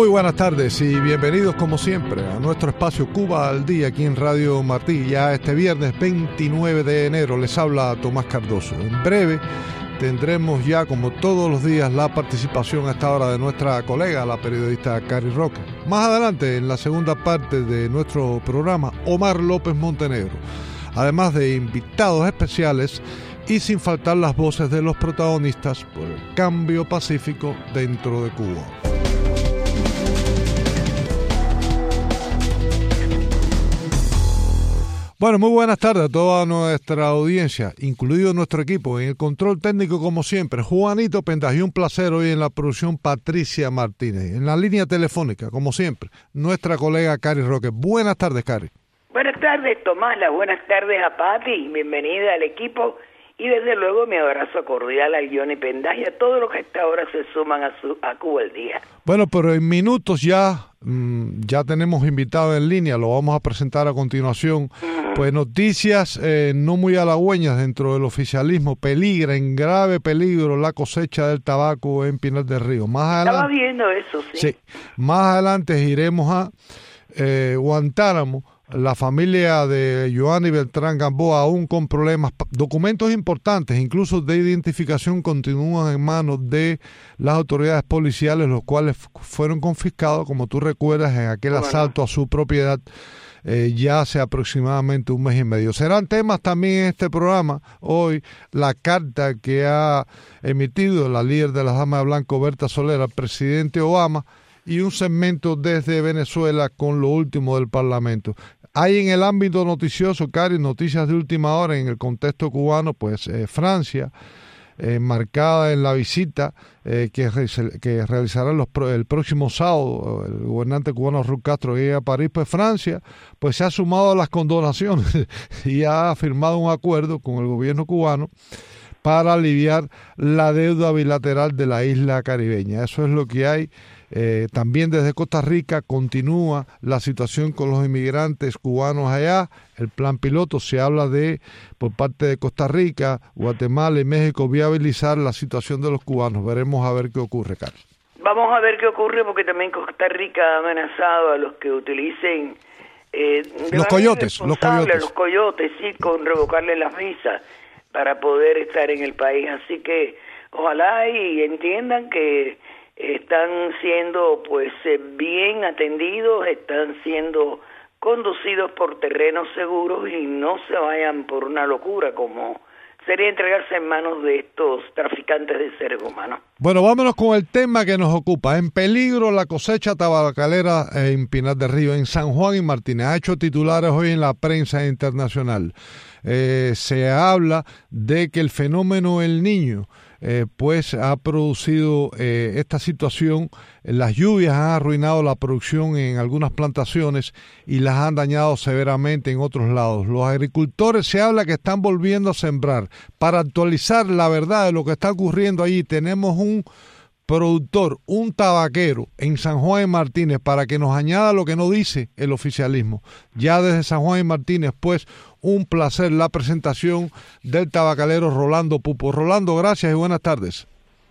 Muy buenas tardes y bienvenidos como siempre a nuestro espacio Cuba al Día aquí en Radio Martí. Ya este viernes 29 de enero les habla Tomás Cardoso. En breve tendremos ya como todos los días la participación a esta hora de nuestra colega, la periodista Cari Roque. Más adelante en la segunda parte de nuestro programa, Omar López Montenegro. Además de invitados especiales y sin faltar las voces de los protagonistas por el cambio pacífico dentro de Cuba. Bueno, muy buenas tardes a toda nuestra audiencia, incluido nuestro equipo. En el control técnico, como siempre, Juanito Pendas, y un placer hoy en la producción Patricia Martínez. En la línea telefónica, como siempre, nuestra colega Cari Roque. Buenas tardes, Cari. Buenas tardes, Tomás. Las buenas tardes a Pati. Bienvenida al equipo. Y desde luego mi abrazo cordial a Johnny Pendas y a todos los que hasta ahora se suman a Cuba al Día. Bueno, pero en minutos ya tenemos invitado en línea, lo vamos a presentar a continuación. Pues noticias no muy halagüeñas dentro del oficialismo. Peligra, en grave peligro, la cosecha del tabaco en Pinar del Río. Estaba viendo eso, sí. Sí, más adelante iremos a Guantánamo. La familia de Joanny Beltrán Gamboa, aún con problemas, documentos importantes, incluso de identificación, continúan en manos de las autoridades policiales, los cuales fueron confiscados, como tú recuerdas, en aquel asalto a su propiedad ya hace aproximadamente un mes y medio. Serán temas también en este programa hoy, la carta que ha emitido la líder de las Damas de Blanco, Berta Soler, al presidente Obama, y un segmento desde Venezuela con lo último del Parlamento. Hay en el ámbito noticioso, Cari, noticias de última hora en el contexto cubano, pues Francia, marcada en la visita que realizará el próximo sábado el gobernante cubano Raúl Castro que llega a París, pues Francia pues se ha sumado a las condonaciones y ha firmado un acuerdo con el gobierno cubano para aliviar la deuda bilateral de la isla caribeña. Eso es lo que hay. También desde Costa Rica continúa la situación con los inmigrantes cubanos allá. El plan piloto se habla de, por parte de Costa Rica, Guatemala y México, viabilizar la situación de los cubanos. Veremos a ver qué ocurre, Carlos. Vamos a ver qué ocurre, porque también Costa Rica ha amenazado a los que utilicen los coyotes, sí, con revocarle las visas para poder estar en el país. Así que ojalá y entiendan que están siendo pues bien atendidos, están siendo conducidos por terrenos seguros y no se vayan por una locura como sería entregarse en manos de estos traficantes de seres humanos. Bueno, vámonos con el tema que nos ocupa. En peligro la cosecha tabacalera en Pinar del Río, en San Juan y Martínez. Ha hecho titulares hoy en la prensa internacional. Se habla de que el fenómeno El Niño pues ha producido esta situación. Las lluvias han arruinado la producción en algunas plantaciones y las han dañado severamente en otros lados. Los agricultores se habla que están volviendo a sembrar. Para actualizar la verdad de lo que está ocurriendo allí, tenemos un productor, un tabaquero en San Juan y Martínez, para que nos añada lo que no dice el oficialismo. Ya desde San Juan y Martínez, pues, un placer la presentación del tabacalero Rolando Pupo. Rolando, gracias y buenas tardes.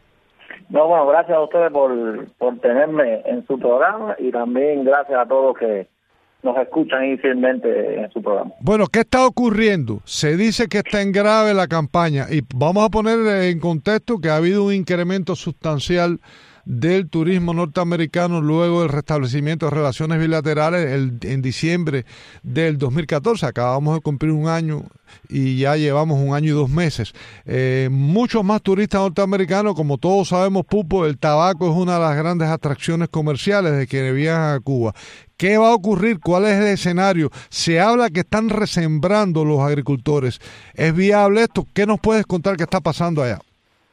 No, bueno, gracias a ustedes por tenerme en su programa y también gracias a todos que nos escuchan inicialmente en su programa. Bueno, ¿qué está ocurriendo? Se dice que está en grave la campaña y vamos a poner en contexto que ha habido un incremento sustancial del turismo norteamericano luego del restablecimiento de relaciones bilaterales en diciembre del 2014. Acabamos de cumplir un año y ya llevamos un año y 2 meses. Muchos más turistas norteamericanos, como todos sabemos, Pupo, el tabaco es una de las grandes atracciones comerciales de quienes viajan a Cuba. ¿Qué va a ocurrir? ¿Cuál es el escenario? Se habla que están resembrando los agricultores. ¿Es viable esto? ¿Qué nos puedes contar que está pasando allá?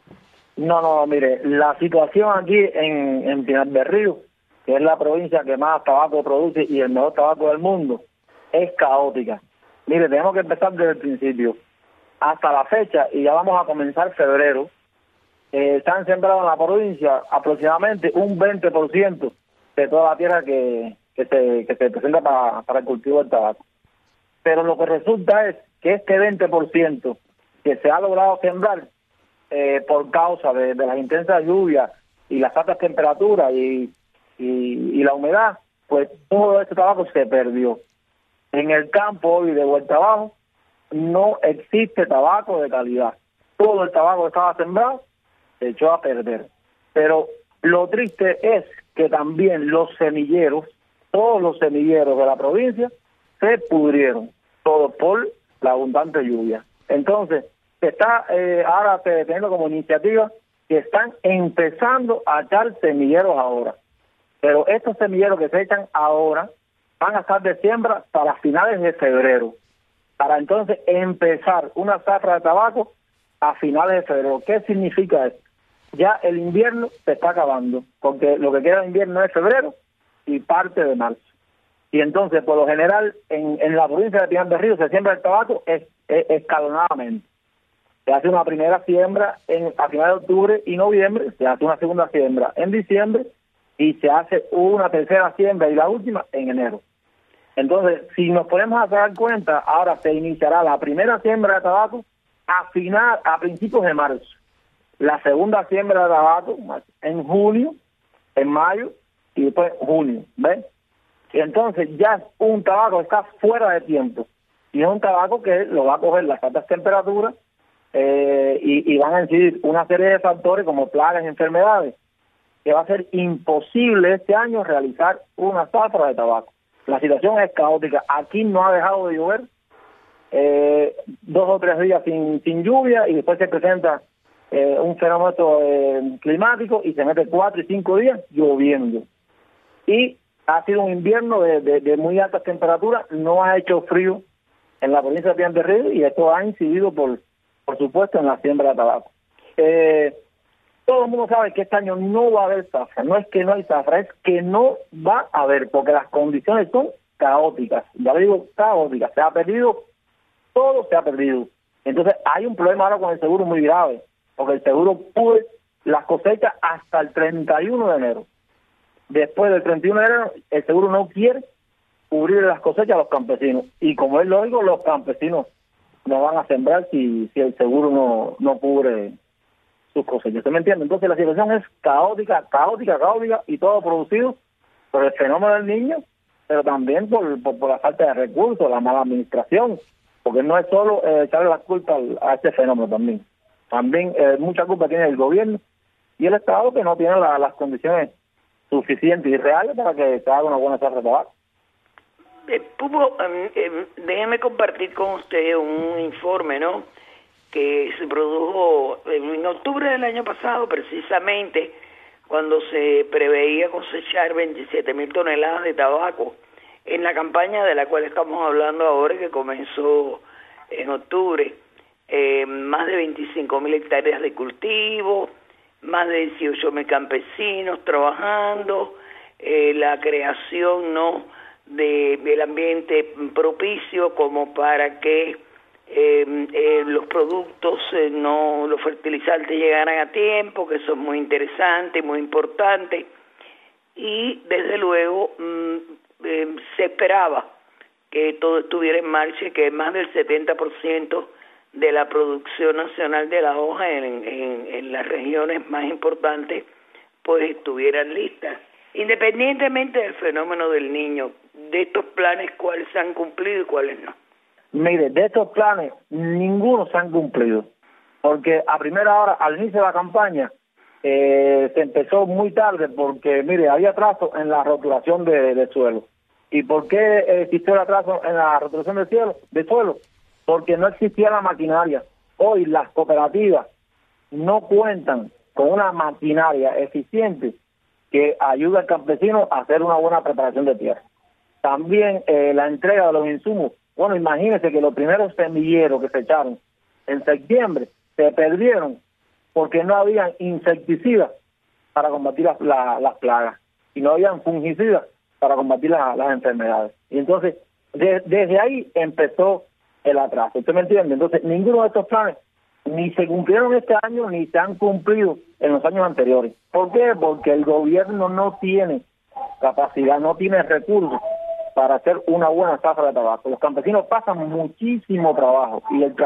No, mire, la situación aquí en Pinar del Río, que es la provincia que más tabaco produce y el mejor tabaco del mundo, es caótica. Mire, tenemos que empezar desde el principio. Hasta la fecha, y ya vamos a comenzar febrero, se han sembrado en la provincia aproximadamente un 20% de toda la tierra que se presenta para el cultivo del tabaco. Pero lo que resulta es que este 20% que se ha logrado sembrar por causa de las intensas lluvias y las altas temperaturas y y la humedad, pues todo este tabaco se perdió. En el campo hoy de vuelta abajo no existe tabaco de calidad. Todo el tabaco que estaba sembrado se echó a perder. Pero lo triste es que también los semilleros, todos los semilleros de la provincia, se pudrieron, todo por la abundante lluvia. Entonces, está ahora teniendo como iniciativa que están empezando a echar semilleros ahora. Pero estos semilleros que se echan ahora van a estar de siembra para finales de febrero, para entonces empezar una zafra de tabaco a finales de febrero. ¿Qué significa esto? Ya el invierno se está acabando, porque lo que queda de invierno es febrero y parte de marzo. Y entonces, por lo general, en la provincia de Pinar del Río se siembra el tabaco escalonadamente. Se hace una primera siembra a finales de octubre y noviembre, se hace una segunda siembra en diciembre y se hace una tercera siembra y la última en enero. Entonces, si nos ponemos a dar cuenta, ahora se iniciará la primera siembra de tabaco a principios de marzo. La segunda siembra de tabaco en junio, en mayo y después junio, ¿ves? Y entonces ya un tabaco está fuera de tiempo y es un tabaco que lo va a coger las altas temperaturas y van a incidir una serie de factores como plagas y enfermedades que va a ser imposible este año realizar una zafra de tabaco. La situación es caótica. Aquí no ha dejado de llover, 2 o 3 días sin lluvia y después se presenta un fenómeno climático y se mete 4 y 5 días lloviendo. Y ha sido un invierno de muy altas temperaturas, no ha hecho frío en la provincia de Pinar del Río y esto ha incidido, por supuesto, en la siembra de tabaco. Todo el mundo sabe que este año no va a haber zafra, no es que no hay zafra, es que no va a haber, porque las condiciones son caóticas, ya lo digo, caóticas, se ha perdido, todo se ha perdido. Entonces hay un problema ahora con el seguro muy grave, porque el seguro cubre las cosechas hasta el 31 de enero. Después del 31 de enero, el seguro no quiere cubrir las cosechas a los campesinos. Y como es lógico, los campesinos no van a sembrar si el seguro no cubre sus cosechas. ¿Se me entiende? Entonces la situación es caótica, y todo producido por el fenómeno del Niño, pero también por la falta de recursos, la mala administración, porque no es solo echarle la culpa a este fenómeno también. También mucha culpa tiene el gobierno y el Estado, que no tiene las condiciones suficientes y reales para que se haga una buena zafra de tabaco. Déjeme compartir con usted un informe, ¿no?, que se produjo en octubre del año pasado, precisamente cuando se preveía cosechar 27.000 toneladas de tabaco en la campaña de la cual estamos hablando ahora, que comenzó en octubre. Más de 25.000 hectáreas de cultivo, más de 18.000 campesinos trabajando, la creación, ¿no?, del ambiente propicio como para que los productos, los fertilizantes llegaran a tiempo, que eso es muy interesante, muy importante, y desde luego se esperaba que todo estuviera en marcha y que más del 70% de la producción nacional de la hoja en las regiones más importantes pues estuvieran listas, independientemente del fenómeno del Niño. De estos planes, ¿cuáles se han cumplido y cuáles no? Mire, de estos planes, ninguno se han cumplido, porque a primera hora, al inicio de la campaña, se empezó muy tarde, porque, mire, había atraso en la rotulación de suelo. ¿Y por qué existió el atraso en la rotulación de suelo? Porque no existía la maquinaria. Hoy las cooperativas no cuentan con una maquinaria eficiente que ayude al campesino a hacer una buena preparación de tierra. También la entrega de los insumos. Bueno, imagínense que los primeros semilleros que se echaron en septiembre se perdieron porque no habían insecticidas para combatir las plagas y no habían fungicidas para combatir las enfermedades. Y entonces, desde ahí empezó el atraso. ¿Usted me entiende? Entonces, ninguno de estos planes ni se cumplieron este año ni se han cumplido en los años anteriores. ¿Por qué? Porque el gobierno no tiene capacidad, no tiene recursos para hacer una buena zafra de tabaco. Los campesinos pasan muchísimo trabajo y el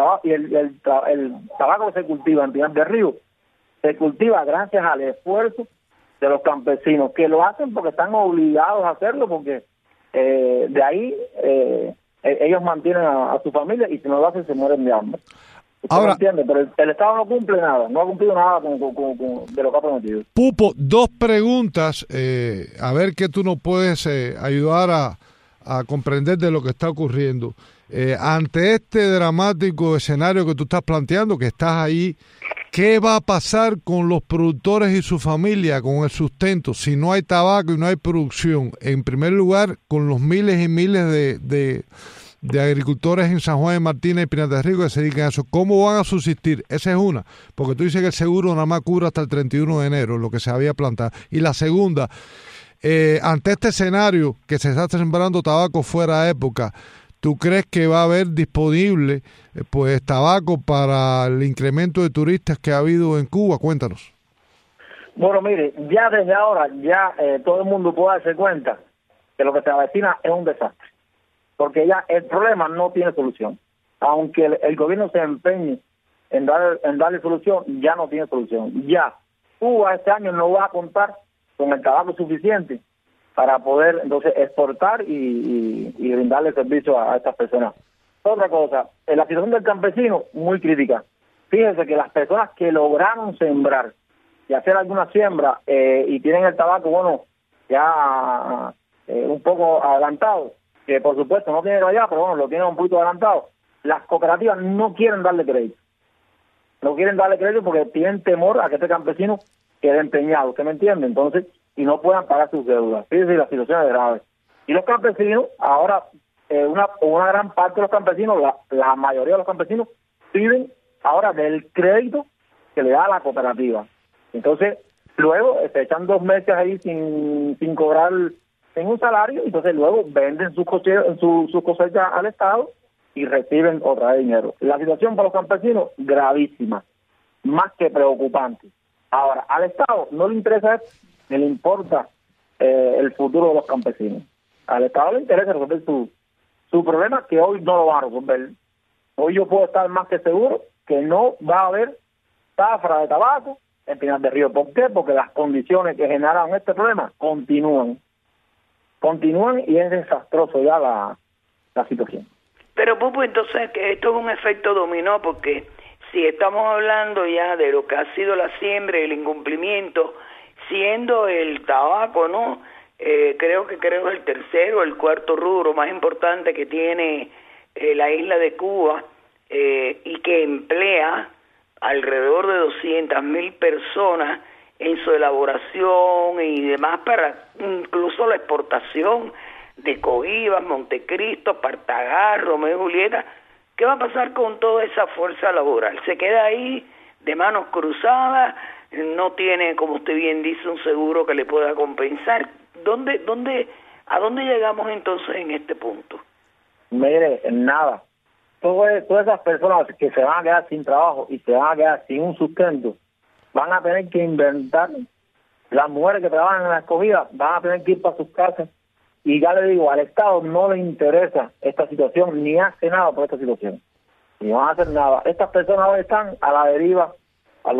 tabaco que se cultiva en Pinar del Río se cultiva gracias al esfuerzo de los campesinos, que lo hacen porque están obligados a hacerlo, porque de ahí ellos mantienen a su familia, y si no lo hacen se mueren de hambre. Ahora, entiende, pero el Estado no cumple nada, no ha cumplido nada de lo que ha prometido. Pupo, dos preguntas, a ver qué tú nos puedes ayudar a comprender de lo que está ocurriendo. Ante este dramático escenario que tú estás planteando, que estás ahí, ¿qué va a pasar con los productores y su familia, con el sustento, si no hay tabaco y no hay producción? En primer lugar, con los miles y miles de agricultores en San Juan de Martínez y Pinar del Río que se dedican a eso, ¿cómo van a subsistir? Esa es una, porque tú dices que el seguro nada más cubre hasta el 31 de enero, lo que se había plantado. Y la segunda, ante este escenario que se está sembrando tabaco fuera de época, ¿tú crees que va a haber disponible pues tabaco para el incremento de turistas que ha habido en Cuba? Cuéntanos. Bueno, mire, ya desde ahora, todo el mundo puede darse cuenta que lo que se avecina es un desastre, porque ya el problema no tiene solución. Aunque el gobierno se empeñe en darle solución, ya no tiene solución. Ya Cuba este año no va a contar con el tabaco suficiente para poder entonces exportar y brindarle servicio a estas personas. Otra cosa, la situación del campesino, muy crítica. Fíjense que las personas que lograron sembrar y hacer alguna siembra y tienen el tabaco, bueno, ya un poco adelantado, que por supuesto no tienen allá, pero bueno, lo tienen un poquito adelantado, las cooperativas no quieren darle crédito. No quieren darle crédito porque tienen temor a que este campesino quede empeñado, ¿usted me entiende? Entonces, y no puedan pagar sus deudas. Fíjense, la situación es grave. Y los campesinos, ahora, una gran parte de los campesinos, la mayoría de los campesinos, viven ahora del crédito que le da la cooperativa. Entonces, luego se echan 2 meses ahí sin cobrar ningún salario, entonces luego venden sus cosechas al Estado y reciben otra vez dinero. La situación para los campesinos, gravísima, más que preocupante. Ahora, al Estado no le interesa esto, ni le importa el futuro de los campesinos. Al Estado le interesa resolver su problema, que hoy no lo va a resolver. Hoy yo puedo estar más que seguro que no va a haber zafra de tabaco en Pinar del Río. ¿Por qué? Porque las condiciones que generaron este problema continúan y es desastroso ya la situación. Pero Pupo, entonces que esto es un efecto dominó, porque si estamos hablando ya de lo que ha sido la siembra y el incumplimiento, siendo el tabaco, ¿no? Creo que es el tercero o el cuarto rubro más importante que tiene la isla de Cuba, y que emplea alrededor de 200,000 personas en su elaboración y demás, para incluso la exportación de Cohibas, Montecristo, Partagar, Romeo y Julieta. ¿Qué va a pasar con toda esa fuerza laboral? ¿Se queda ahí de manos cruzadas? ¿No tiene, como usted bien dice, un seguro que le pueda compensar? ¿A dónde llegamos entonces en este punto? Mire, nada. Todas esas personas que se van a quedar sin trabajo y se van a quedar sin un sustento, van a tener que inventar. Las mujeres que trabajan en la escogida van a tener que ir para sus casas. Y ya le digo, al Estado no le interesa esta situación, ni hace nada por esta situación. Ni van a hacer nada. Estas personas hoy están a la deriva, a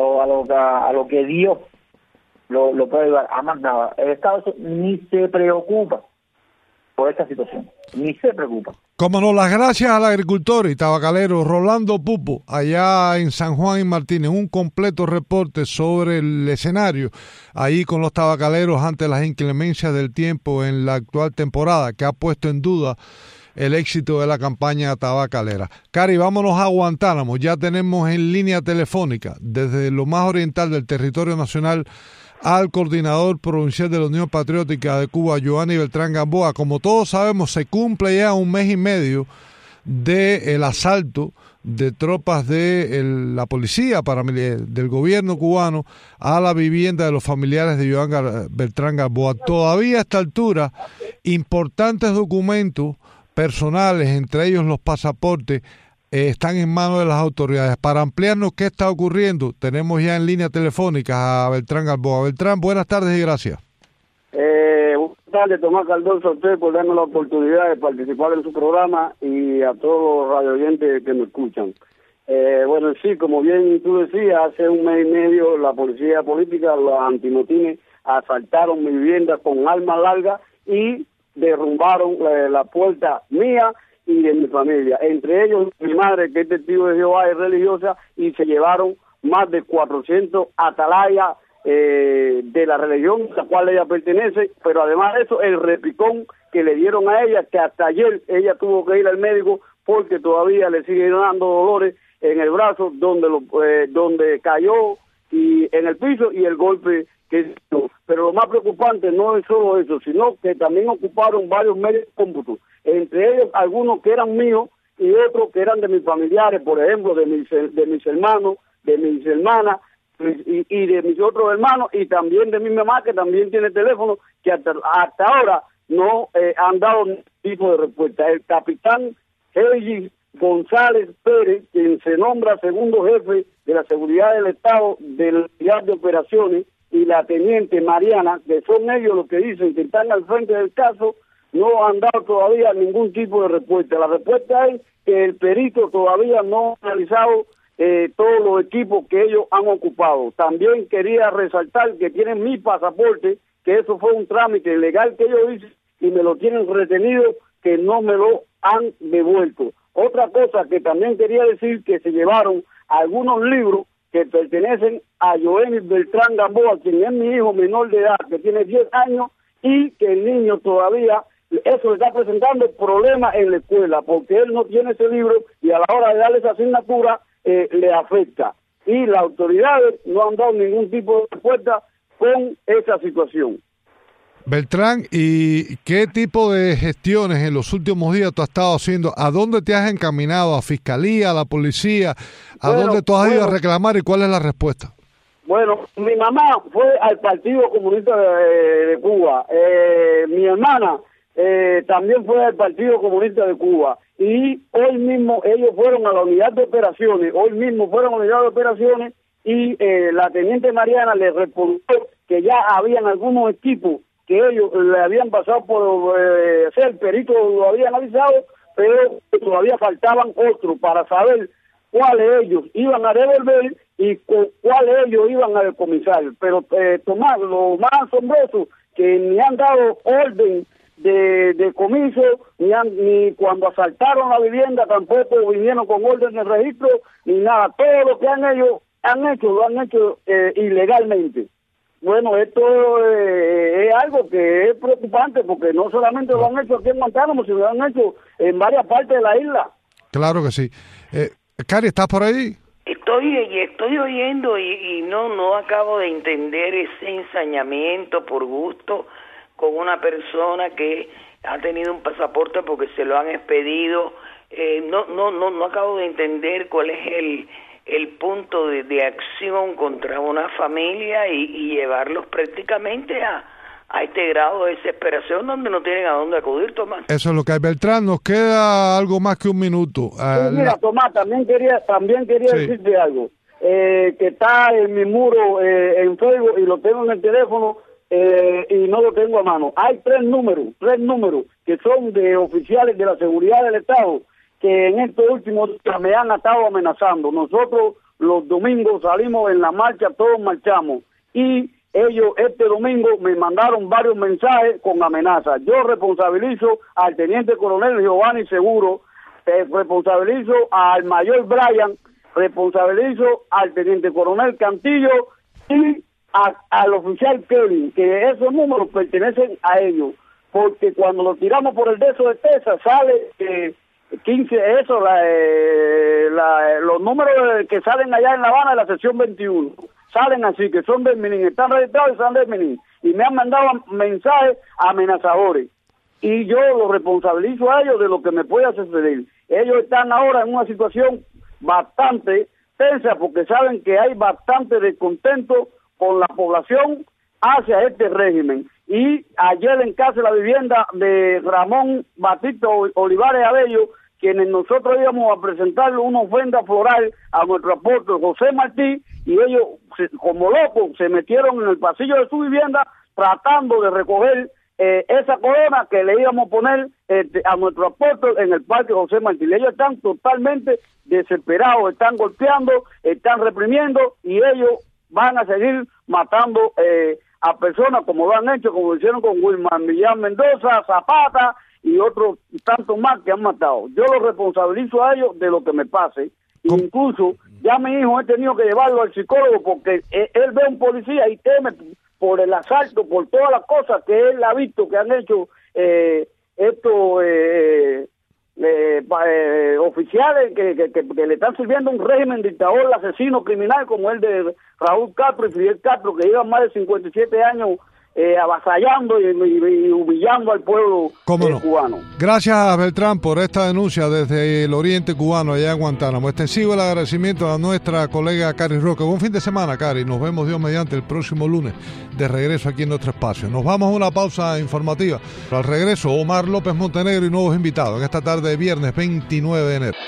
lo que Dios lo puede ayudar, a más nada. El Estado ni se preocupa por esta situación, ni se preocupa. Como no, las gracias al agricultor y tabacalero Rolando Pupo, allá en San Juan y Martínez, un completo reporte sobre el escenario ahí con los tabacaleros ante las inclemencias del tiempo en la actual temporada, que ha puesto en duda el éxito de la campaña tabacalera. Cari, vámonos a Guantánamo. Ya tenemos en línea telefónica desde lo más oriental del territorio nacional al coordinador provincial de la Unión Patriótica de Cuba, Giovanni Beltrán Gamboa. Como todos sabemos, se cumple ya 1 mes y medio del asalto de tropas de la policía del gobierno cubano a la vivienda de los familiares de Giovanni Beltrán Gamboa. Todavía a esta altura, importantes documentos personales, entre ellos los pasaportes, están en manos de las autoridades. Para ampliarnos qué está ocurriendo, tenemos ya en línea telefónica a Beltrán Gamboa. Beltrán, buenas tardes y gracias. Buenas tardes, Tomás Cardoso, a usted por darme la oportunidad de participar en su programa y a todos los radio oyentes que me escuchan. Bueno, sí, como bien tú decías, hace un mes y medio la policía política, los antimotines, asaltaron mi vivienda con armas largas y derrumbaron la puerta mía y de mi familia. Entre ellos, mi madre, que es testigo de Jehová y religiosa, y se llevaron más de 400 atalayas de la religión a la cual ella pertenece, pero además de eso, el repicón que le dieron a ella, que hasta ayer ella tuvo que ir al médico porque todavía le sigue dando dolores en el brazo donde cayó y en el piso y el golpe que dio. Pero lo más preocupante no es solo eso, sino que también ocuparon varios medios de cómputo, entre ellos algunos que eran míos y otros que eran de mis familiares, por ejemplo, de mis hermanos, de mis hermanas y de mis otros hermanos, y también de mi mamá, que también tiene teléfono, que hasta ahora no han dado ningún tipo de respuesta. El capitán Regis González Pérez, quien se nombra segundo jefe de la seguridad del Estado de la unidad de operaciones, y la teniente Mariana, que son ellos los que dicen que están al frente del caso, no han dado todavía ningún tipo de respuesta. La respuesta es que el perito todavía no ha analizado todos los equipos que ellos han ocupado. También quería resaltar que tienen mi pasaporte, que eso fue un trámite legal que ellos dicen, y me lo tienen retenido, que no me lo han devuelto. Otra cosa que también quería decir, que se llevaron algunos libros que pertenecen a Joenis Beltrán Gamboa, quien es mi hijo menor de edad, que tiene 10 años, y que el niño todavía, eso le está presentando problemas en la escuela, porque él no tiene ese libro y a la hora de darle esa asignatura le afecta. Y las autoridades no han dado ningún tipo de respuesta con esa situación. Beltrán, ¿y qué tipo de gestiones en los últimos días tú has estado haciendo? ¿A dónde te has encaminado? ¿A Fiscalía, a la policía? ¿Dónde tú has ido a reclamar y cuál es la respuesta? Bueno, mi mamá fue al Partido Comunista de Cuba. Mi hermana también fue al Partido Comunista de Cuba. Y hoy mismo ellos fueron a la unidad de operaciones. Y la teniente Mariana le respondió que ya habían algunos equipos que ellos le habían pasado por ser perito, lo habían avisado, pero todavía faltaban otros para saber cuáles ellos iban a devolver y cuáles ellos iban a decomisar. Pero Tomás, lo más asombroso, que ni han dado orden de decomiso, ni cuando asaltaron la vivienda tampoco vinieron con orden de registro, ni nada. Todo lo que lo han hecho ilegalmente. Bueno, esto es algo que es preocupante, porque no solamente lo han hecho aquí en Guantánamo, sino lo han hecho en varias partes de la isla. Claro que sí. Cari, ¿estás por ahí? Estoy oyendo y no acabo de entender ese ensañamiento por gusto con una persona que ha tenido un pasaporte porque se lo han expedido. No acabo de entender cuál es el punto de acción contra una familia y llevarlos prácticamente a este grado de desesperación donde no tienen a dónde acudir, Tomás. Eso es lo que hay. Beltrán, nos queda algo más que un minuto. Mira, Tomás, también quería decirte algo, que está en mi muro en Facebook y lo tengo en el teléfono y no lo tengo a mano. Hay tres números que son de oficiales de la seguridad del Estado, que en estos últimos días me han estado amenazando. Nosotros los domingos salimos en la marcha, todos marchamos, y ellos este domingo me mandaron varios mensajes con amenazas. Yo responsabilizo al teniente coronel Giovanni Seguro, responsabilizo al mayor Brian, responsabilizo al teniente coronel Cantillo y al oficial Kevin, que esos números pertenecen a ellos, porque cuando lo tiramos por el deso de Texas sale 15, los números que salen allá en La Habana de la sección 21, salen así, que son del MININ, están registrados y son del MININ, y me han mandado mensajes amenazadores, y yo los responsabilizo a ellos de lo que me pueda suceder. Ellos están ahora en una situación bastante tensa, porque saben que hay bastante descontento con la población hacia este régimen. Y ayer en casa de la vivienda de Ramón Batista Olivares Abello, quienes nosotros íbamos a presentarle una ofrenda floral a nuestro apóstol José Martí, y ellos, como locos, se metieron en el pasillo de su vivienda tratando de recoger esa corona que le íbamos a poner a nuestro apóstol en el Parque José Martí. Ellos están totalmente desesperados, están golpeando, están reprimiendo y ellos van a seguir matando a personas como lo han hecho, como lo hicieron con Wilman Millán Mendoza, Zapata y otros tantos más que han matado. Yo los responsabilizo a ellos de lo que me pase. Incluso ya mi hijo he tenido que llevarlo al psicólogo porque él ve a un policía y teme por el asalto, por todas las cosas que él ha visto que han hecho estos oficiales que le están sirviendo un régimen dictador, asesino, criminal como el de Raúl Castro y Fidel Castro, que llevan más de 57 años avasallando y humillando al pueblo cubano. Gracias, Beltrán, por esta denuncia desde el oriente cubano, allá en Guantánamo. Extensivo el agradecimiento a nuestra colega Cari Roque. Buen fin de semana, Cari. Nos vemos, Dios mediante, el próximo lunes de regreso aquí en nuestro espacio. Nos vamos a una pausa informativa. Al regreso, Omar López Montenegro y nuevos invitados en esta tarde de viernes 29 de enero.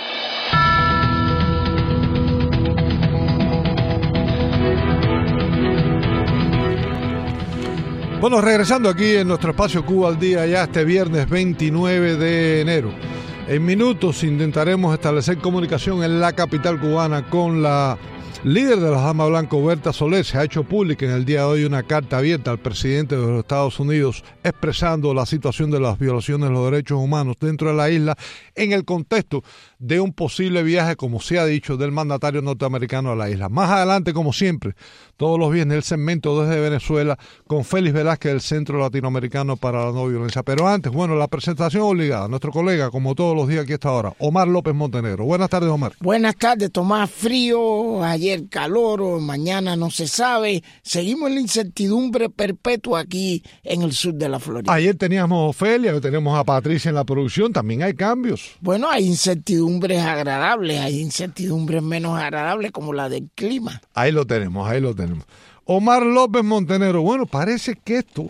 Bueno, regresando aquí en nuestro espacio Cuba al Día, ya este viernes 29 de enero. En minutos intentaremos establecer comunicación en la capital cubana con la líder de la Dama Blanca, Berta Soler. Se ha hecho pública en el día de hoy una carta abierta al presidente de los Estados Unidos expresando la situación de las violaciones de los derechos humanos dentro de la isla en el contexto de un posible viaje, como se ha dicho, del mandatario norteamericano a la isla. Más adelante, como siempre, todos los viernes, el segmento desde Venezuela con Félix Velázquez del Centro Latinoamericano para la No Violencia. Pero antes, bueno, la presentación obligada. Nuestro colega, como todos los días aquí a esta hora, Omar López Montenegro. Buenas tardes, Omar. Buenas tardes, Tomás. Frío, ayer calor, mañana no se sabe. Seguimos en la incertidumbre perpetua aquí en el sur de la Florida. Ayer teníamos a Ofelia, hoy tenemos a Patricia en la producción. También hay cambios. Bueno, hay incertidumbres agradables, hay incertidumbres menos agradables como la del clima. Ahí lo tenemos. Omar López Montenegro, bueno, parece que esto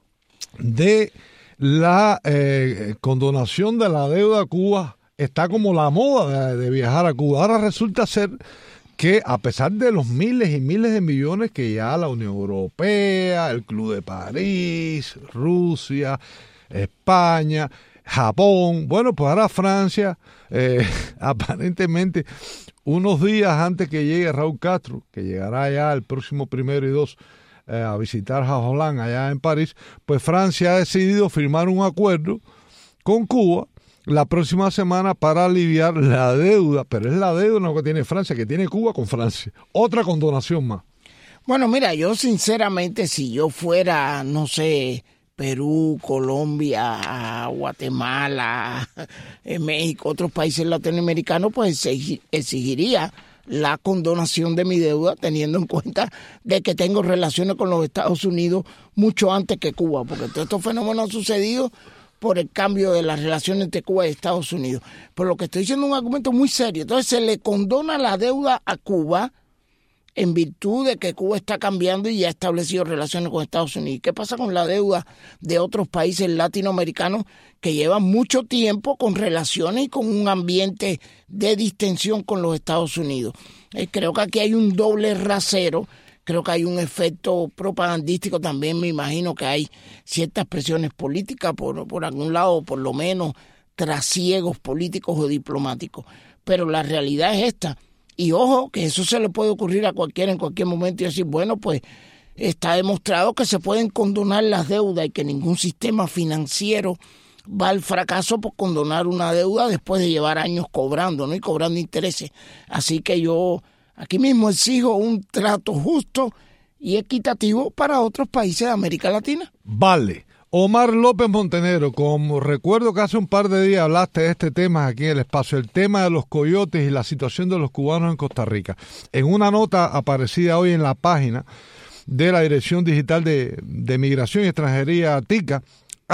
de la condonación de la deuda a Cuba está como la moda de viajar a Cuba. Ahora resulta ser que a pesar de los miles y miles de millones que ya la Unión Europea, el Club de París, Rusia, España, Japón, bueno, pues ahora Francia, aparentemente unos días antes que llegue Raúl Castro, que llegará ya el próximo 1 y 2 a visitar a Hollande allá en París, pues Francia ha decidido firmar un acuerdo con Cuba la próxima semana para aliviar la deuda, pero es la deuda no que tiene Francia, que tiene Cuba con Francia. Otra condonación más. Bueno, mira, yo sinceramente, si yo fuera, no sé, Perú, Colombia, Guatemala, México, otros países latinoamericanos, pues exigiría la condonación de mi deuda, teniendo en cuenta de que tengo relaciones con los Estados Unidos mucho antes que Cuba, porque todos estos fenómenos han sucedido por el cambio de las relaciones entre Cuba y Estados Unidos. Por lo que estoy diciendo un argumento muy serio. Entonces se le condona la deuda a Cuba en virtud de que Cuba está cambiando y ya ha establecido relaciones con Estados Unidos. ¿Qué pasa con la deuda de otros países latinoamericanos que llevan mucho tiempo con relaciones y con un ambiente de distensión con los Estados Unidos? Creo que aquí hay un doble rasero. Creo que hay un efecto propagandístico también. Me imagino que hay ciertas presiones políticas por algún lado, por lo menos trasiegos políticos o diplomáticos. Pero la realidad es esta. Y ojo, que eso se le puede ocurrir a cualquiera en cualquier momento y decir, bueno, pues está demostrado que se pueden condonar las deudas y que ningún sistema financiero va al fracaso por condonar una deuda después de llevar años cobrando, ¿no? Y cobrando intereses. Así que yo aquí mismo exijo un trato justo y equitativo para otros países de América Latina. Vale. Omar López Montenegro, como recuerdo que hace un par de días hablaste de este tema aquí en el espacio, el tema de los coyotes y la situación de los cubanos en Costa Rica. En una nota aparecida hoy en la página de la Dirección Digital de Migración y Extranjería, TICA,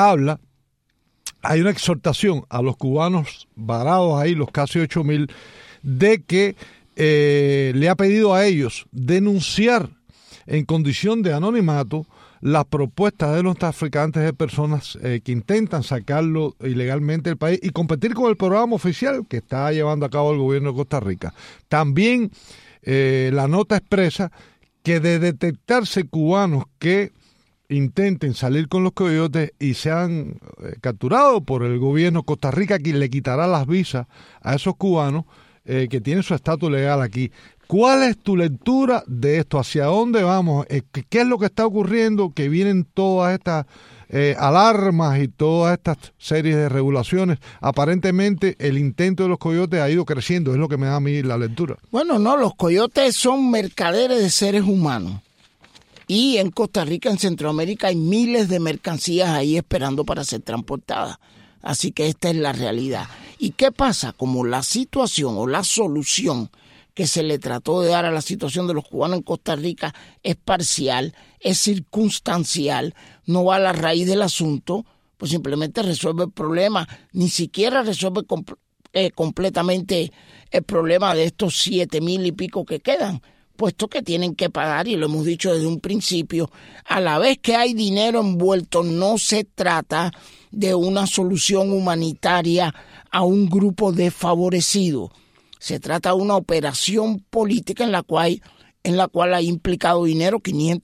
hay una exhortación a los cubanos varados ahí, los casi 8,000, de que le ha pedido a ellos denunciar en condición de anonimato las propuestas de los traficantes de personas que intentan sacarlo ilegalmente del país y competir con el programa oficial que está llevando a cabo el gobierno de Costa Rica. También la nota expresa que de detectarse cubanos que intenten salir con los coyotes y sean capturados por el gobierno de Costa Rica, que le quitará las visas a esos cubanos que tienen su estatus legal aquí. ¿Cuál es tu lectura de esto? ¿Hacia dónde vamos? ¿Qué es lo que está ocurriendo? Que vienen todas estas alarmas y todas estas series de regulaciones. Aparentemente el intento de los coyotes ha ido creciendo, es lo que me da a mí la lectura. Bueno, no, los coyotes son mercaderes de seres humanos. Y en Costa Rica, en Centroamérica, hay miles de mercancías ahí esperando para ser transportadas. Así que esta es la realidad. ¿Y qué pasa? Como la situación o la solución que se le trató de dar a la situación de los cubanos en Costa Rica es parcial, es circunstancial, no va a la raíz del asunto, pues simplemente resuelve el problema, ni siquiera resuelve completamente el problema de estos 7,000 y pico que quedan, puesto que tienen que pagar, y lo hemos dicho desde un principio, a la vez que hay dinero envuelto, no se trata de una solución humanitaria a un grupo desfavorecido. Se trata de una operación política en la cual ha implicado dinero,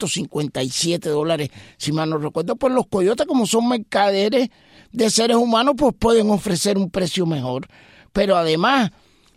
$557, si mal no recuerdo. Pues los coyotes, como son mercaderes de seres humanos, pues pueden ofrecer un precio mejor. Pero además...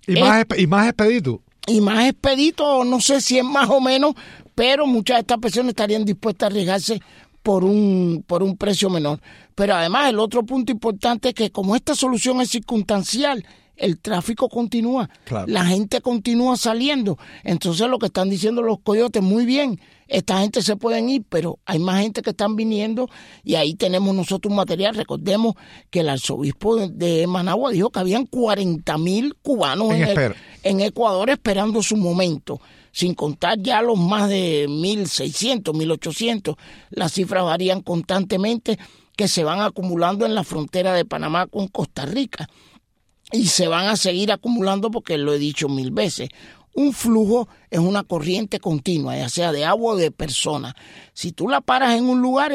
Y más expedito. Y más expedito, no sé si es más o menos, pero muchas de estas personas estarían dispuestas a arriesgarse por un precio menor. Pero además el otro punto importante es que como esta solución es circunstancial, el tráfico continúa, claro. La gente continúa saliendo. Entonces lo que están diciendo los coyotes, muy bien, esta gente se pueden ir, pero hay más gente que están viniendo y ahí tenemos nosotros un material. Recordemos que el arzobispo de Managua dijo que habían 40,000 cubanos en Ecuador esperando su momento, sin contar ya los más de 1,600, 1,800. Las cifras varían constantemente, que se van acumulando en la frontera de Panamá con Costa Rica. Y se van a seguir acumulando porque lo he dicho 1,000 veces. Un flujo es una corriente continua, ya sea de agua o de personas. Si tú la paras en un lugar,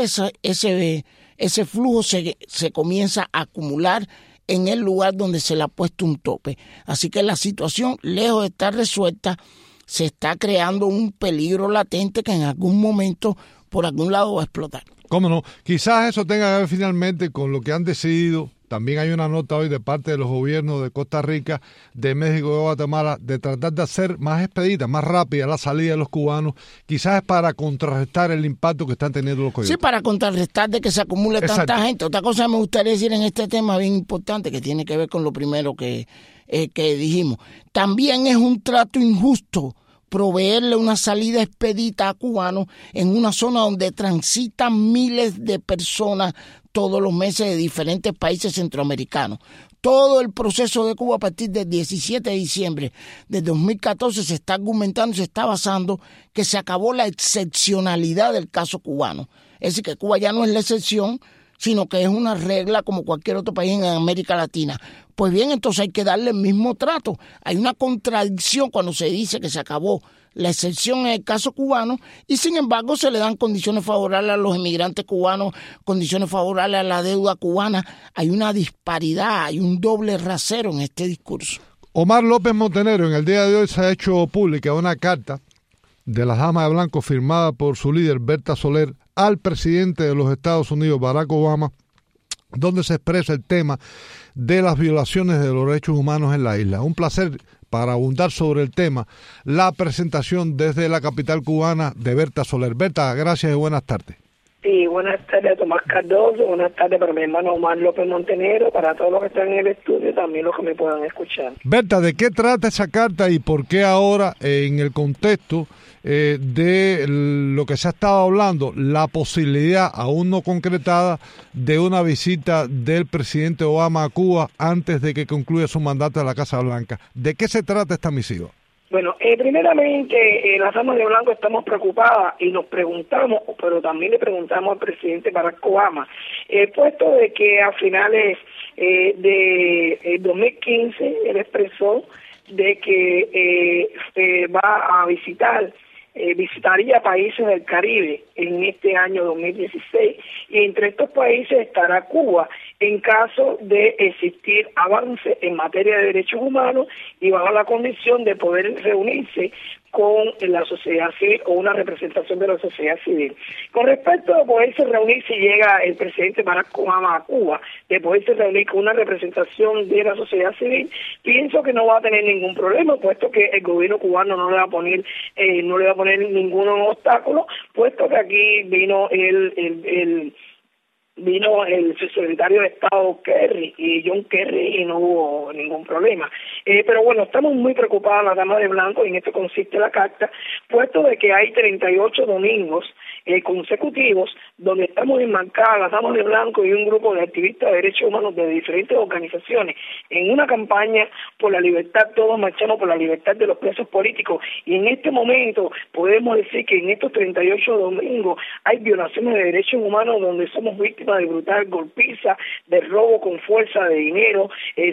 ese flujo se comienza a acumular en el lugar donde se le ha puesto un tope. Así que la situación, lejos de estar resuelta, se está creando un peligro latente que en algún momento, por algún lado, va a explotar. ¿Cómo no? Quizás eso tenga que ver finalmente con lo que han decidido. También hay una nota hoy de parte de los gobiernos de Costa Rica, de México y de Guatemala, de tratar de hacer más expedita, más rápida la salida de los cubanos. Quizás es para contrarrestar el impacto que están teniendo los coyotes. Sí, para contrarrestar de que se acumule tanta gente. Otra cosa me gustaría decir en este tema bien importante, que tiene que ver con lo primero que dijimos. También es un trato injusto proveerle una salida expedita a cubanos en una zona donde transitan miles de personas todos los meses de diferentes países centroamericanos. Todo el proceso de Cuba a partir del 17 de diciembre de 2014 se está argumentando, se está basando que se acabó la excepcionalidad del caso cubano. Es decir, que Cuba ya no es la excepción, sino que es una regla como cualquier otro país en América Latina. Pues bien, entonces hay que darle el mismo trato. Hay una contradicción cuando se dice que se acabó la excepción en el caso cubano y sin embargo se le dan condiciones favorables a los inmigrantes cubanos, condiciones favorables a la deuda cubana. Hay una disparidad, hay un doble rasero en este discurso. Omar López Montenegro, en el día de hoy se ha hecho pública una carta de las Damas de Blanco firmada por su líder Berta Soler al presidente de los Estados Unidos, Barack Obama, donde se expresa el tema de las violaciones de los derechos humanos en la isla. Un placer, para abundar sobre el tema, la presentación desde la capital cubana de Berta Soler. Berta, gracias y buenas tardes. Sí, buenas tardes a Tomás Cardoso, buenas tardes para mi hermano Omar López Montenegro, para todos los que están en el estudio, también los que me puedan escuchar. Berta, ¿de qué trata esa carta y por qué ahora, en el contexto de lo que se ha estado hablando, la posibilidad aún no concretada de una visita del presidente Obama a Cuba antes de que concluya su mandato en la Casa Blanca? ¿De qué se trata esta misiva? Bueno, primeramente, las Damas de Blanco estamos preocupadas y nos preguntamos, pero también le preguntamos al presidente Barack Obama, puesto de que a finales de 2015 él expresó de que va a visitaría países del Caribe en este año 2016 y entre estos países estará Cuba en caso de existir avance en materia de derechos humanos y bajo la condición de poder reunirse con la sociedad civil o una representación de la sociedad civil. Con respecto a poderse reunir si llega el presidente Barack Obama a Cuba, de poderse reunir con una representación de la sociedad civil, pienso que no va a tener ningún problema, puesto que el gobierno cubano no le va a poner ningún obstáculo, puesto que aquí vino el subsecretario de Estado Kerry y John Kerry y no hubo ningún problema. Pero bueno, estamos muy preocupados la Dama de Blanco, y en esto consiste la carta, puesto de que hay 38 domingos consecutivos donde estamos enmarcadas las Damas de Blanco y un grupo de activistas de derechos humanos de diferentes organizaciones en una campaña por la libertad. Todos marchamos por la libertad de los presos políticos, y en este momento podemos decir que en estos 38 domingos hay violaciones de derechos humanos donde somos víctimas de brutal golpiza, de robo con fuerza de dinero,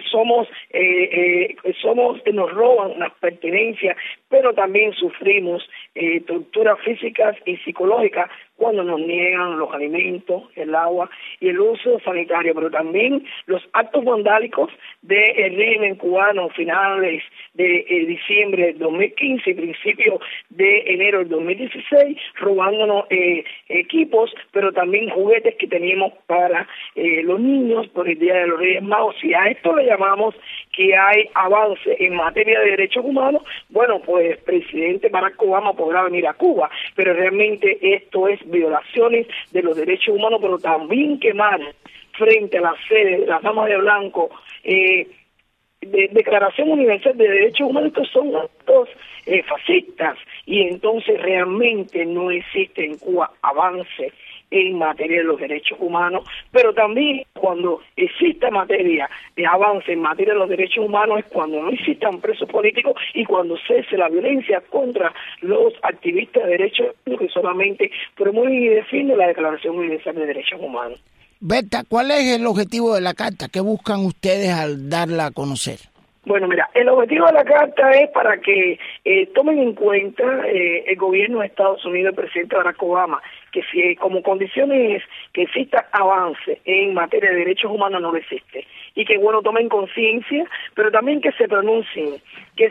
nos roban las pertenencias, pero también sufrimos torturas físicas y psicológicas cuando nos niegan los alimentos, el agua y el uso sanitario, pero también los actos vandálicos del régimen cubano finales de diciembre del 2015 y principios de enero del 2016, robándonos equipos, pero también juguetes que teníamos para los niños por el Día de los Reyes Magos. Si a esto le llamamos que hay avance en materia de derechos humanos, bueno, pues el presidente Barack Obama podrá venir a Cuba, pero realmente esto es violaciones de los derechos humanos, pero también quemar frente a la sede de las Damas de Blanco de Declaración Universal de Derechos Humanos. Estos son actos fascistas, y entonces realmente no existe en Cuba avance en materia de los derechos humanos, pero también cuando exista materia de avance en materia de los derechos humanos es cuando no existan presos políticos y cuando cese la violencia contra los activistas de derechos humanos que solamente promueven y defienden la Declaración Universal de Derechos Humanos. Berta, ¿cuál es el objetivo de la carta? ¿Qué buscan ustedes al darla a conocer? Bueno, mira, el objetivo de la carta es para que tomen en cuenta el gobierno de Estados Unidos, el presidente Barack Obama, que si como condiciones que exista avance en materia de derechos humanos no lo existe, y que bueno, tomen conciencia, pero también que se pronuncien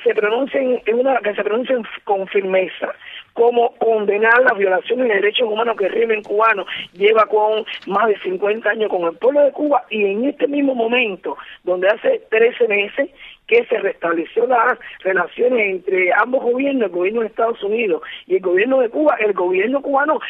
con firmeza, como condenar las violaciones de derechos humanos que el régimen cubano lleva con más de 50 años con el pueblo de Cuba, y en este mismo momento, donde hace 13 meses que se restableció las relaciones entre ambos gobiernos, el gobierno de Estados Unidos y el gobierno de Cuba, el gobierno cubano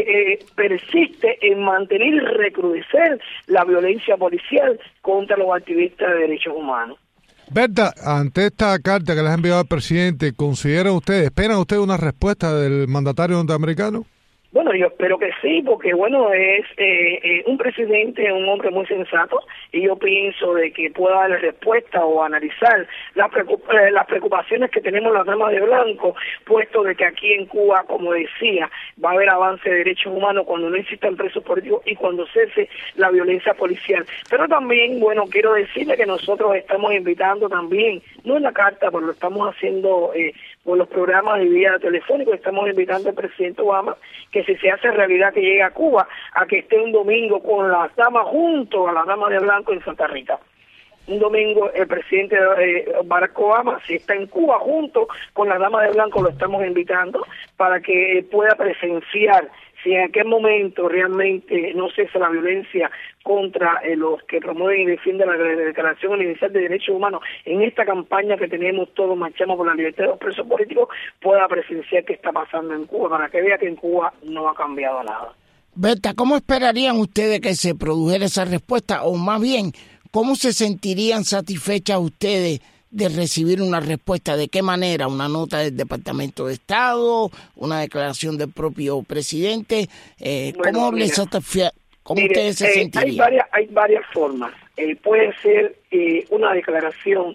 persiste en mantener y recrudecer la violencia policial contra los activistas de derechos humanos. Berta, ante esta carta que les ha enviado el presidente, esperan ustedes una respuesta del mandatario norteamericano? Bueno, yo espero que sí, porque bueno, es un presidente, un hombre muy sensato, y yo pienso de que pueda darle respuesta o analizar las preocupaciones que tenemos las Damas de Blanco, puesto de que aquí en Cuba, como decía, va a haber avance de derechos humanos cuando no existan presos políticos y cuando cese la violencia policial. Pero también, bueno, quiero decirle que nosotros estamos invitando también, no en la carta, pero lo estamos haciendo por los programas de vía telefónico, estamos invitando al presidente Obama que si se hace realidad que llegue a Cuba, a que esté un domingo con las damas junto a las Damas de Blanco en Santa Rita. Un domingo el presidente Barack Obama, si está en Cuba junto con las Damas de Blanco, lo estamos invitando para que pueda presenciar si en aquel momento realmente no cesa la violencia contra los que promueven y defienden la Declaración Universal de Derechos Humanos en esta campaña que tenemos todos, marchamos por la libertad de los presos políticos, pueda presenciar qué está pasando en Cuba, para que vea que en Cuba no ha cambiado nada. Berta, ¿cómo esperarían ustedes que se produjera esa respuesta? O más bien, ¿cómo se sentirían satisfechas ustedes de recibir una respuesta? ¿De qué manera? ¿Una nota del Departamento de Estado? ¿Una declaración del propio presidente? ¿Cómo ustedes se sentirían? Hay varias formas. Puede ser una declaración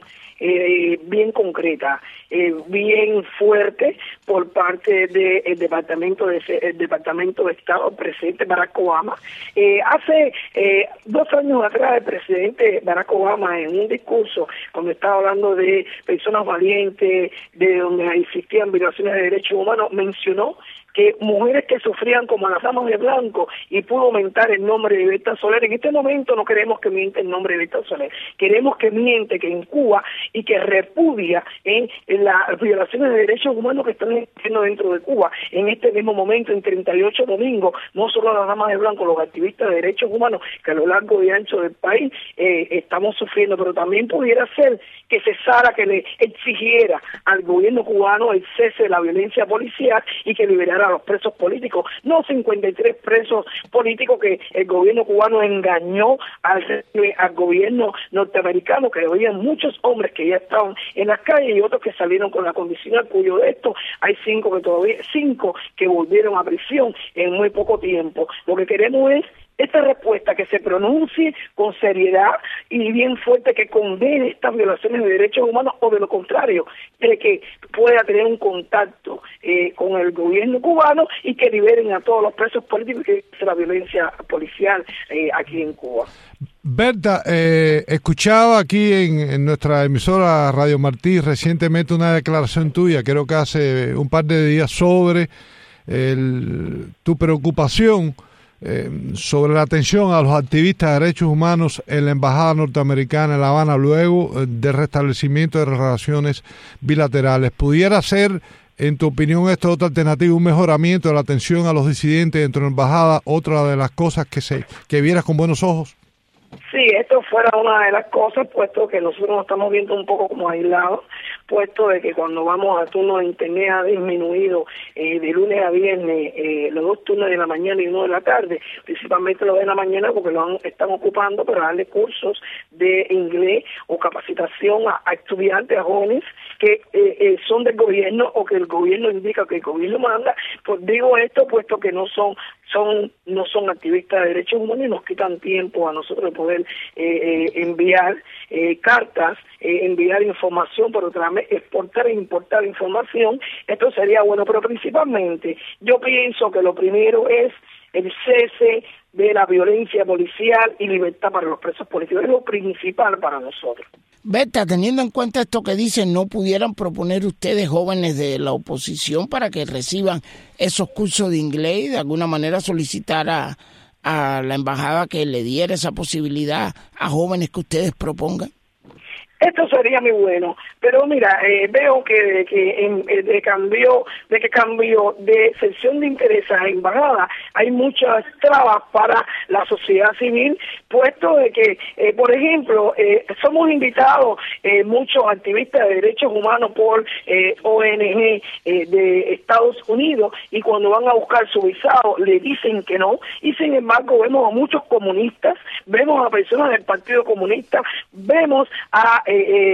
bien concreta, bien fuerte por parte del Departamento de Estado, el presidente Barack Obama. Hace 2 años atrás el presidente Barack Obama, en un discurso cuando estaba hablando de personas valientes, de donde existían violaciones de derechos humanos, mencionó que mujeres que sufrían como las damas de blanco y pudo aumentar el nombre de Berta Soler. En este momento no queremos que miente el nombre de Berta Soler, queremos que miente que en Cuba y que repudia en las violaciones de derechos humanos que están existiendo dentro de Cuba. En este mismo momento, en 38 domingos, no solo las damas de blanco, los activistas de derechos humanos que a lo largo y ancho del país estamos sufriendo, pero también pudiera ser que cesara, que le exigiera al gobierno cubano el cese de la violencia policial y que liberara a los presos políticos, no 53 presos políticos que el gobierno cubano engañó al gobierno norteamericano, que había muchos hombres que ya estaban en las calles y otros que salieron con la condicional, cuyo de estos hay 5 que volvieron a prisión en muy poco tiempo. Lo que queremos es esta respuesta, que se pronuncie con seriedad y bien fuerte, que condene estas violaciones de derechos humanos, o de lo contrario, de que pueda tener un contacto con el gobierno cubano y que liberen a todos los presos políticos y que la violencia policial aquí en Cuba. Berta, escuchaba aquí en nuestra emisora Radio Martí recientemente una declaración tuya, creo que hace un par de días, sobre tu preocupación sobre la atención a los activistas de derechos humanos en la embajada norteamericana en La Habana luego del restablecimiento de relaciones bilaterales. ¿Pudiera ser, en tu opinión, esto otra alternativa, un mejoramiento de la atención a los disidentes dentro de la embajada, otra de las cosas que vieras con buenos ojos? Sí, esto fuera una de las cosas, puesto que nosotros nos estamos viendo un poco como aislados, puesto de que cuando vamos a turnos de internet ha disminuido de lunes a viernes los 2 turnos de la mañana y 1 de la tarde, principalmente los de la mañana porque están ocupando para darle cursos de inglés o capacitación a estudiantes, a jóvenes que son del gobierno o que el gobierno indica que el gobierno manda. Pues digo esto puesto que no son activistas de derechos humanos y nos quitan tiempo a nosotros de poder enviar cartas, enviar información, pero también exportar e importar información. Esto sería bueno, pero principalmente yo pienso que lo primero es el cese de la violencia policial y libertad para los presos políticos. Es lo principal para nosotros. Berta, teniendo en cuenta esto que dicen, ¿no pudieran proponer ustedes, jóvenes de la oposición, para que reciban esos cursos de inglés y de alguna manera solicitar a la embajada que le diera esa posibilidad a jóvenes que ustedes propongan? Esto sería muy bueno, pero mira, veo que cambió de sección de interés a embajada, hay muchas trabas para la sociedad civil, puesto de que, por ejemplo, somos invitados muchos activistas de derechos humanos por ONG de Estados Unidos, y cuando van a buscar su visado le dicen que no, y sin embargo vemos a muchos comunistas, vemos a personas del Partido Comunista, vemos a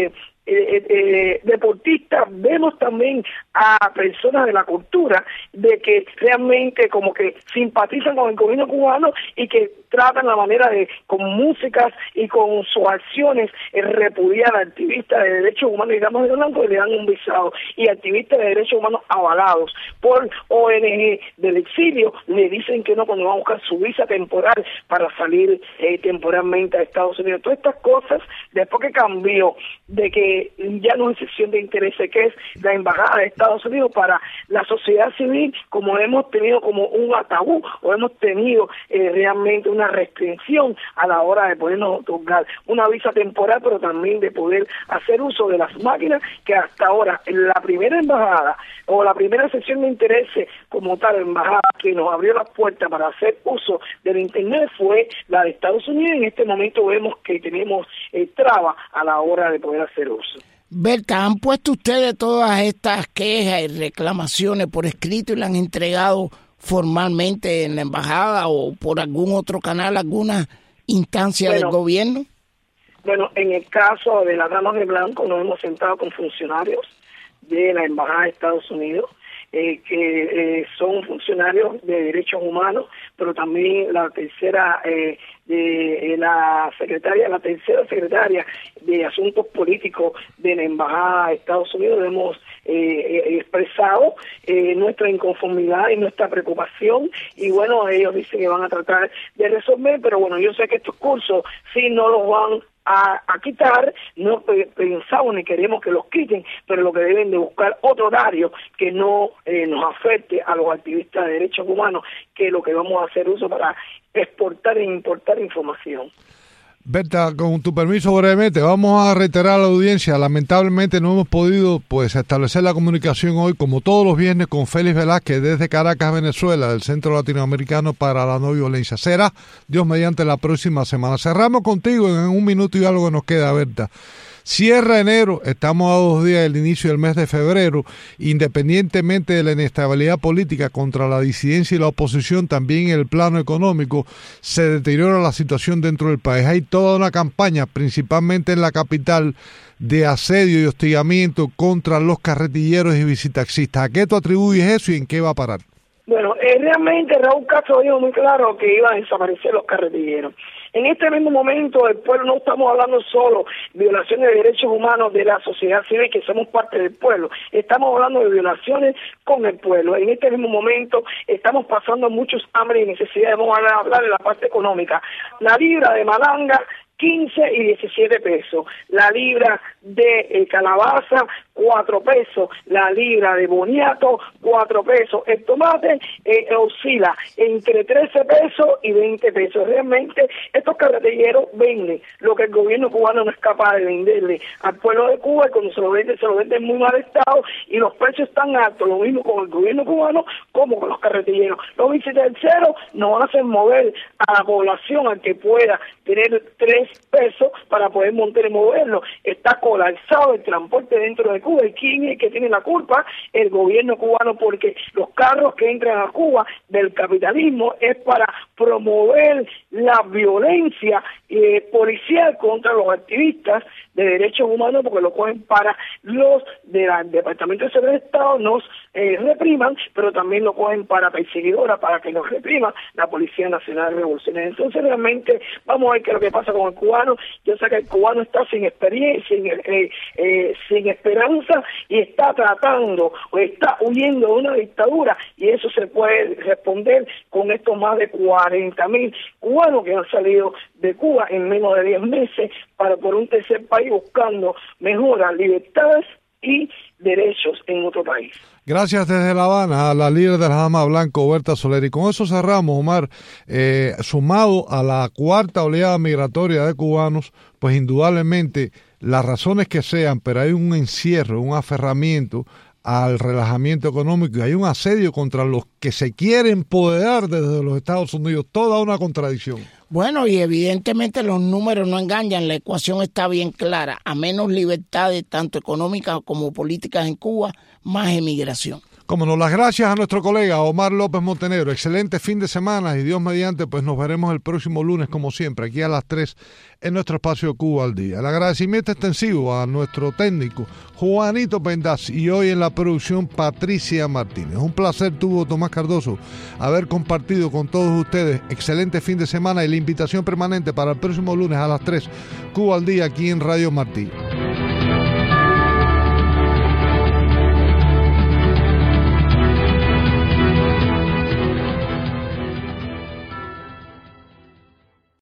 deportistas, vemos también a personas de la cultura de que realmente como que simpatizan con el gobierno cubano y que tratan la manera de, con músicas y con sus acciones, repudiar a activistas de derechos humanos, digamos de blanco, y le dan un visado, y activistas de derechos humanos avalados por ONG del exilio le dicen que no cuando van a buscar su visa temporal para salir temporalmente a Estados Unidos. Todas estas cosas, después que cambió de que ya no es sección de interés, que es la embajada de Estados Unidos, para la sociedad civil, como hemos tenido como un tabú, o hemos tenido realmente una restricción a la hora de podernos otorgar una visa temporal, pero también de poder hacer uso de las máquinas que hasta ahora la primera embajada o la primera sección de interés como tal embajada que nos abrió las puertas para hacer uso del internet fue la de Estados Unidos. En este momento vemos que tenemos trabas a la hora de poder hacer uso. Berta, ¿han puesto ustedes todas estas quejas y reclamaciones por escrito y las han entregado formalmente en la embajada o por algún otro canal, alguna instancia del gobierno? Bueno, en el caso de las damas de blanco nos hemos sentado con funcionarios de la embajada de Estados Unidos, que son funcionarios de derechos humanos, pero también la tercera tercera secretaria de Asuntos Políticos de la Embajada de Estados Unidos. Hemos expresado nuestra inconformidad y nuestra preocupación, y bueno, ellos dicen que van a tratar de resolver, pero bueno, yo sé que estos cursos sí no los van a quitar, no pensamos ni queremos que los quiten, pero lo que deben de buscar otro horario que no nos afecte a los activistas de derechos humanos, que es lo que vamos a hacer uso para exportar e importar información. Berta, con tu permiso brevemente, vamos a reiterar a la audiencia, lamentablemente no hemos podido establecer la comunicación hoy, como todos los viernes, con Félix Velázquez desde Caracas, Venezuela, del Centro Latinoamericano para la No Violencia. Será, Dios mediante, la próxima semana. Cerramos contigo en un minuto y algo que nos queda, Berta. Cierra enero, estamos a 2 días del inicio del mes de febrero, independientemente de la inestabilidad política contra la disidencia y la oposición, también en el plano económico se deteriora la situación dentro del país. Hay toda una campaña, principalmente en la capital, de asedio y hostigamiento contra los carretilleros y visitaxistas. ¿A qué tú atribuyes eso y en qué va a parar? Bueno, realmente Raúl Castro dijo muy claro que iban a desaparecer los carretilleros. En este mismo momento, el pueblo, no estamos hablando solo de violaciones de derechos humanos de la sociedad civil, que somos parte del pueblo, estamos hablando de violaciones con el pueblo. En este mismo momento estamos pasando muchos hambre y necesidades. Vamos a hablar de la parte económica. La libra de malanga, 15 y 17 pesos, la libra de calabaza, 4 pesos, la libra de boniato, 4 pesos, el tomate oscila entre 13 pesos y 20 pesos. Realmente estos carretilleros venden lo que el gobierno cubano no es capaz de venderle al pueblo de Cuba, y cuando se lo vende en muy mal estado y los precios están altos, lo mismo con el gobierno cubano como con los carretilleros. Los viciterceros nos hacen mover a la población al que pueda tener 3 pesos para poder montar y moverlo. Está colapsado el transporte dentro de Cuba, y ¿quién es el que tiene la culpa? El gobierno cubano, porque los carros que entran a Cuba del capitalismo es para promover la violencia policial contra los activistas de derechos humanos, porque lo cogen para los del Departamento de Seguridad de Estado, nos repriman, pero también lo cogen para perseguidora, para que nos reprima la Policía Nacional Revolucionaria. Entonces realmente vamos a ver qué es lo que pasa con el cubano. Yo sé que el cubano está sin experiencia, sin esperanza, y está tratando o está huyendo de una dictadura, y eso se puede responder con estos más de 40,000 cubanos que han salido de Cuba en menos de 10 meses para por un tercer país buscando mejoras, libertades y derechos en otro país. Gracias desde La Habana a la líder de la Dama Blanco, Berta Soler. Y con eso cerramos, Omar. Sumado a la cuarta oleada migratoria de cubanos, pues indudablemente las razones que sean, pero hay un encierro, un aferramiento al relajamiento económico, y hay un asedio contra los que se quieren empoderar desde los Estados Unidos. Toda una contradicción. Bueno, y evidentemente los números no engañan, la ecuación está bien clara. A menos libertades, tanto económicas como políticas en Cuba, más emigración. Como no, las gracias a nuestro colega Omar López Montenegro. Excelente fin de semana, y Dios mediante, pues nos veremos el próximo lunes, como siempre, aquí a las 3 en nuestro espacio Cuba al Día. El agradecimiento extensivo a nuestro técnico Juanito Pendaz, y hoy en la producción Patricia Martínez. Un placer tuvo Tomás Cardoso haber compartido con todos ustedes. Excelente fin de semana, y la invitación permanente para el próximo lunes a las 3, Cuba al Día, aquí en Radio Martí.